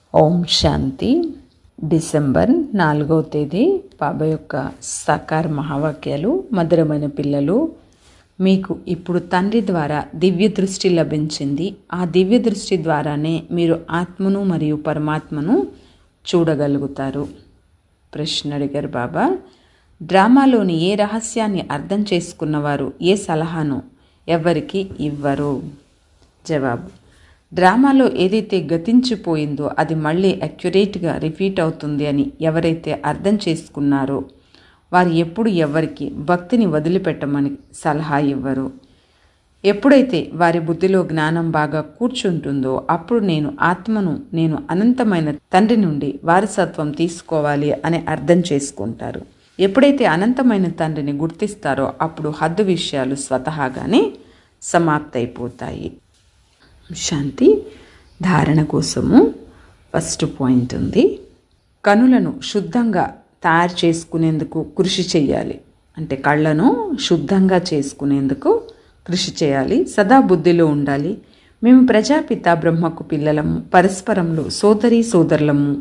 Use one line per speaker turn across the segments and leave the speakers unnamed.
ఓం శాంతి. December 4వ తేదీ బాబా యొక్క సాకార మహావాక్యాలు. మధురమైన పిల్లలు, మీకు ఇప్పుడు తండ్రి ద్వారా దివ్య దృష్టి లభించింది. ఆ దివ్య దృష్టి ద్వారానే మీరు ఆత్మను మరియు పరమాత్మను చూడగలుగుతారు. ప్రశ్న అడిగారు బాబా. డ్రామాలోని ఏ రహస్యాన్ని అర్థం చేసుకున్నవారు ఏ సలహాను ఎవరికి ఇవ్వరు? జవాబు: డ్రామాలో ఏదైతే గతించిపోయిందో అది మళ్ళీ అక్యురేట్గా రిపీట్ అవుతుంది అని ఎవరైతే అర్థం చేసుకున్నారో వారు ఎప్పుడు ఎవరికి భక్తిని వదిలిపెట్టమని సలహా ఇవ్వరు. ఎప్పుడైతే వారి బుద్ధిలో జ్ఞానం బాగా కూర్చుంటుందో అప్పుడు నేను ఆత్మను, నేను అనంతమైన తండ్రి నుండి వారసత్వం తీసుకోవాలి అని అర్థం చేసుకుంటారు. ఎప్పుడైతే అనంతమైన తండ్రిని గుర్తిస్తారో అప్పుడు హద్దు విషయాలు స్వతహాగానే సమాప్తైపోతాయి. శాంతి. ధారణ కోసము ఫస్ట్ పాయింట్ ఉంది. కనులను శుద్ధంగా తయారు చేసుకునేందుకు కృషి చేయాలి. అంటే కళ్ళను శుద్ధంగా చేసుకునేందుకు కృషి చేయాలి. సదా బుద్ధిలో ఉండాలి, మేము ప్రజాపిత బ్రహ్మకు పిల్లలము, పరస్పరంలో సోదరీ సోదరులము.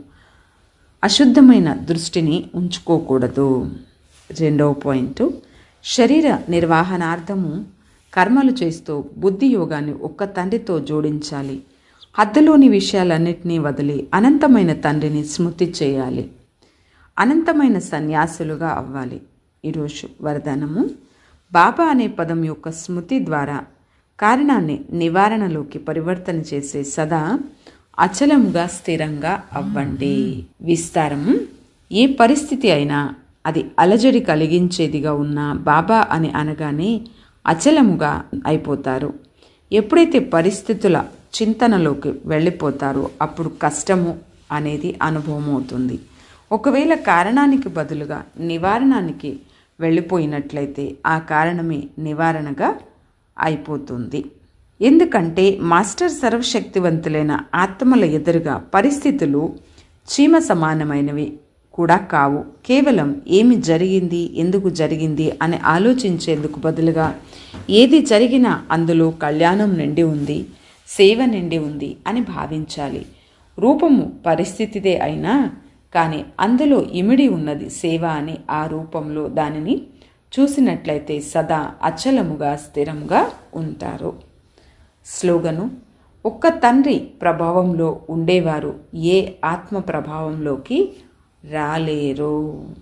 అశుద్ధమైన దృష్టిని ఉంచుకోకూడదు. రెండవ పాయింట్, శరీర నిర్వహణార్థము కర్మలు చేస్తూ బుద్ధి యోగాన్ని ఒక్క తండ్రితో జోడించాలి. హద్దులోని విషయాలన్నింటినీ వదిలి అనంతమైన తండ్రిని స్మృతి చేయాలి. అనంతమైన సన్యాసులుగా అవ్వాలి. ఈరోజు వరదానము: బాబా అనే పదం యొక్క స్మృతి ద్వారా కారణాన్ని నివారణలోకి పరివర్తన చేసే సదా అచలముగా స్థిరంగా అవ్వండి. విస్తారము: ఏ పరిస్థితి అయినా అది అలజడి కలిగించేదిగా ఉన్నా బాబా అని అనగానే అచలముగా అయిపోతారు. ఎప్పుడైతే పరిస్థితుల చింతనలోకి వెళ్ళిపోతారో అప్పుడు కష్టము అనేది అనుభవం అవుతుంది. ఒకవేళ కారణానికి బదులుగా నివారణానికి వెళ్ళిపోయినట్లయితే ఆ కారణమే నివారణగా అయిపోతుంది. ఎందుకంటే మాస్టర్ సర్వశక్తివంతులైన ఆత్మల ఎదురుగా పరిస్థితులు చీమ సమానమైనవి కూడా కావు. కేవలం ఏమి జరిగింది, ఎందుకు జరిగింది అని ఆలోచించేందుకు బదులుగా ఏది జరిగినా అందులో కళ్యాణం నిండి ఉంది, సేవ నిండి ఉంది అని భావించాలి. రూపము పరిస్థితిదే అయినా కానీ అందులో ఇమిడి ఉన్నది సేవ అని ఆ రూపంలో దానిని చూసినట్లయితే సదా అచలముగా స్థిరంగా ఉంటారు. స్లోగను: ఒక్క తండ్రి ప్రభావంలో ఉండేవారు ఏ ఆత్మ ప్రభావంలోకి రాలేరు.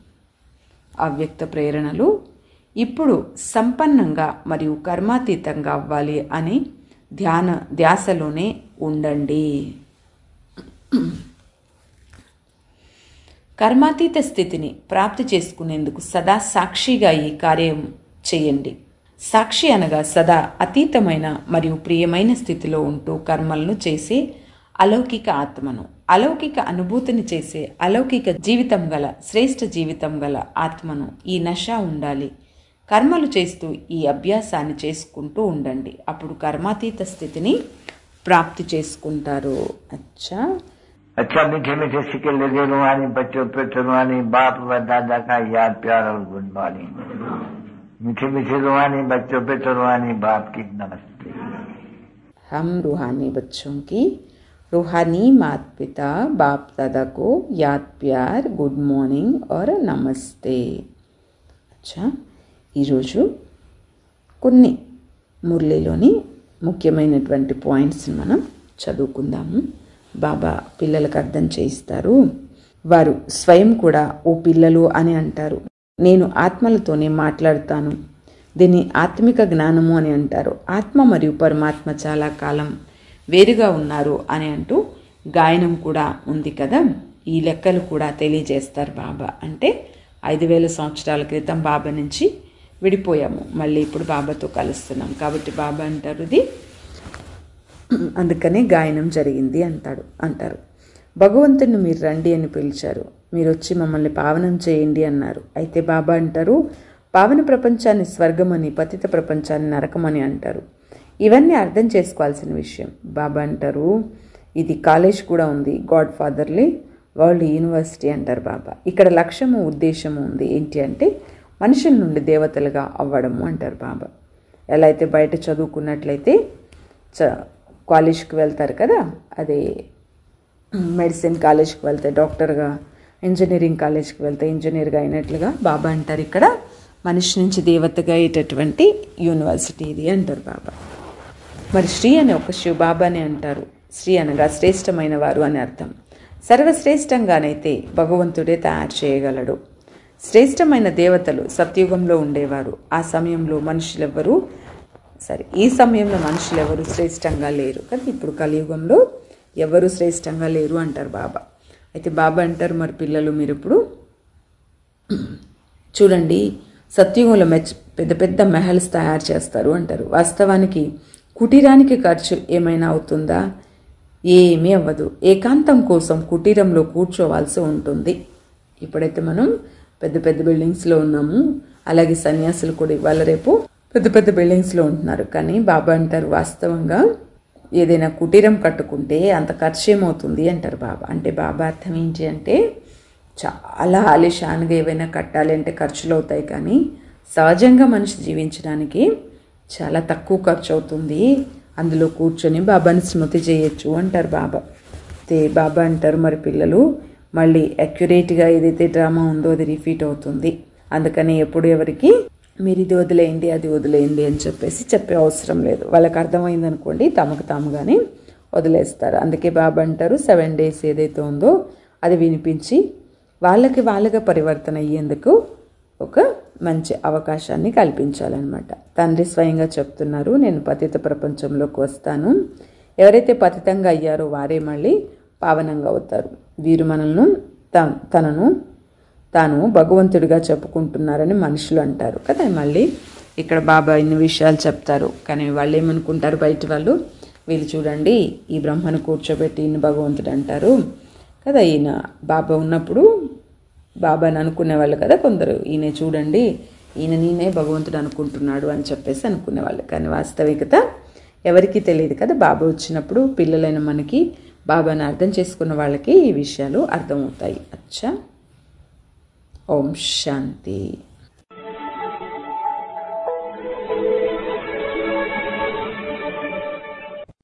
అవ్యక్త ప్రేరణలు: ఇప్పుడు సంపన్నంగా మరియు కర్మాతీతంగా అవ్వాలి అని ధ్యాసలోనే ఉండండి. కర్మాతీత స్థితిని ప్రాప్తి చేసుకునేందుకు సదా సాక్షిగా ఈ కార్యం చేయండి. సాక్షి అనగా సదా అతీతమైన మరియు ప్రియమైన స్థితిలో ఉంటూ కర్మలను చేసే అలౌకిక ఆత్మను, అలౌకిక అనుభూతిని చేసే అలౌకిక జీవితం గల శ్రేష్ఠ జీవితం గల ఆత్మను ఈ నశ ఉండాలి. కర్మలు చేస్తూ ఈ అభ్యాసాన్ని చేసుకుంటూ ఉండండి. అప్పుడు కర్మాతీత స్థితిని ప్రాప్తి చేసుకుంటారు.
अच्छा मीठे मीठे सिक्के लगे रुहानी बच्चों पे रुहानी बाप व दादा का याद प्यार और गुड मॉर्निंग. मीठे मीठे रुहानी बच्चों पे रुहानी बाप की नमस्ते.
हम रूहानी बच्चों की रूहानी माता पिता बाप दादा को याद प्यार गुड मॉर्निंग और नमस्ते. अच्छा, ఈరోజు కొన్ని మురళిలోని ముఖ్యమైనటువంటి పాయింట్స్ని మనం చదువుకుందాము. బాబా పిల్లలకు అర్థం చేయిస్తారు. వారు స్వయం కూడా ఓ పిల్లలు అని అంటారు. నేను ఆత్మలతోనే మాట్లాడుతాను. దీన్ని ఆత్మిక జ్ఞానము అని అంటారు. ఆత్మ మరియు పరమాత్మ చాలా కాలం వేరుగా ఉన్నారు అని అంటూ గాయనం కూడా ఉంది కదా. ఈ లెక్కలు కూడా తెలియజేస్తారు బాబా. అంటే 5000 సంవత్సరాల క్రితం బాబా నుంచి విడిపోయాము, మళ్ళీ ఇప్పుడు బాబాతో కలుస్తున్నాం కాబట్టి బాబా అంటారు ఇది అందుకనే గాయనం జరిగింది అంటారు. భగవంతుని మీరు రండి అని పిలిచారు, మీరు వచ్చి మమ్మల్ని పావనం చేయండి అన్నారు. అయితే బాబా అంటారు పావన ప్రపంచాన్ని స్వర్గమని, పతిత ప్రపంచాన్ని నరకమని అంటారు. ఇవన్నీ అర్థం చేసుకోవాల్సిన విషయం. బాబా అంటారు ఇది కాలేజ్ కూడా ఉంది, గాడ్ ఫాదర్లీ వరల్డ్ యూనివర్సిటీ అంటారు బాబా. ఇక్కడ లక్ష్యము ఉద్దేశము ఉంది. ఏంటి అంటే మనుషుల నుండి దేవతలుగా అవ్వడము అంటారు బాబా. ఎలా అయితే బయట చదువుకున్నట్లయితే కాలేజ్కి వెళ్తారు కదా, అదే మెడిసిన్ కాలేజ్కి వెళ్తే డాక్టర్గా, ఇంజనీరింగ్ కాలేజ్కి వెళ్తే ఇంజనీర్గా అయినట్లుగా బాబా అంటారు ఇక్కడ మనిషి నుంచి దేవతగా అయ్యేటటువంటి యూనివర్సిటీ ఇది అంటారు బాబా. మరి శ్రీ అని ఒక బాబాని అంటారు. శ్రీ అనగా శ్రేష్టమైన వారు అని అర్థం. సర్వశ్రేష్టంగానైతే భగవంతుడే తయారు చేయగలడు. శ్రేష్టమైన దేవతలు సత్యుగంలో ఉండేవారు. ఈ సమయంలో మనుషులెవరు శ్రేష్టంగా లేరు కదా. ఇప్పుడు కలియుగంలో ఎవరు శ్రేష్టంగా లేరు అంటారు బాబా. అయితే బాబా అంటారు, మరి పిల్లలు మీరు ఇప్పుడు చూడండి, సత్యుగంలో పెద్ద పెద్ద మెహల్స్ తయారు చేస్తారు అంటారు. వాస్తవానికి కుటీరానికి ఖర్చు ఏమైనా అవుతుందా? ఏమీ అవ్వదు. ఏకాంతం కోసం కుటీరంలో కూర్చోవాల్సి ఉంటుంది. ఇప్పుడైతే మనం పెద్ద పెద్ద బిల్డింగ్స్లో ఉన్నాము. అలాగే సన్యాసులు కూడా ఇవాళ రేపు పెద్ద పెద్ద బిల్డింగ్స్లో ఉంటున్నారు. కానీ బాబా అంటారు, వాస్తవంగా ఏదైనా కుటీరం కట్టుకుంటే అంత ఖర్చు ఏమవుతుంది అంటారు బాబా. అంటే బాబా అర్థం ఏంటి అంటే, చాలా ఆలిషాన్గా ఏవైనా కట్టాలి అంటే ఖర్చులు అవుతాయి, కానీ సహజంగా మనిషి జీవించడానికి చాలా తక్కువ ఖర్చు అవుతుంది. అందులో కూర్చొని బాబాని స్మృతి చేయొచ్చు అంటారు బాబా. అయితే బాబా అంటారు, మరి పిల్లలు మళ్ళీ అక్యురేట్గా ఏదైతే డ్రామా ఉందో అది రిపీట్ అవుతుంది. అందుకని ఎప్పుడు ఎవరికి మీరు ఇది వదిలేయండి అది వదిలేయండి అని చెప్పే అవసరం లేదు. వాళ్ళకి అర్థమైంది అనుకోండి, తమకు తాముగానే వదిలేస్తారు. అందుకే బాబా అంటారు 7 days ఏదైతే ఉందో అది వినిపించి వాళ్ళగా పరివర్తన అయ్యేందుకు ఒక మంచి అవకాశాన్ని కల్పించాలన్నమాట. తండ్రి స్వయంగా చెప్తున్నారు, నేను పతిత ప్రపంచంలోకి వస్తాను. ఎవరైతే పతితంగా అయ్యారో వారే మళ్ళీ పావనంగా అవుతారు. వీరు మనల్ని తాను భగవంతుడిగా చెప్పుకుంటున్నారని మనుషులు అంటారు కదా. మళ్ళీ ఇక్కడ బాబా ఇన్ని విషయాలు చెప్తారు. కానీ వాళ్ళు ఏమనుకుంటారు, బయట వాళ్ళు, వీళ్ళు చూడండి ఈ బ్రహ్మను కూర్చోబెట్టి ఈయన భగవంతుడు అంటారు కదా. ఈయన బాబా ఉన్నప్పుడు బాబాని అనుకునేవాళ్ళు కదా కొందరు. ఈయన చూడండి, ఈయన నేనే భగవంతుడు అనుకుంటున్నాడు అని చెప్పేసి అనుకునేవాళ్ళు. కానీ వాస్తవికత ఎవరికీ తెలియదు కదా. బాబా వచ్చినప్పుడు పిల్లలైన మనకి, బాబాని అర్థం చేసుకున్న వాళ్ళకి ఈ విషయాలు అర్థమవుతాయి. అచ్చా, ఓం శాంతి.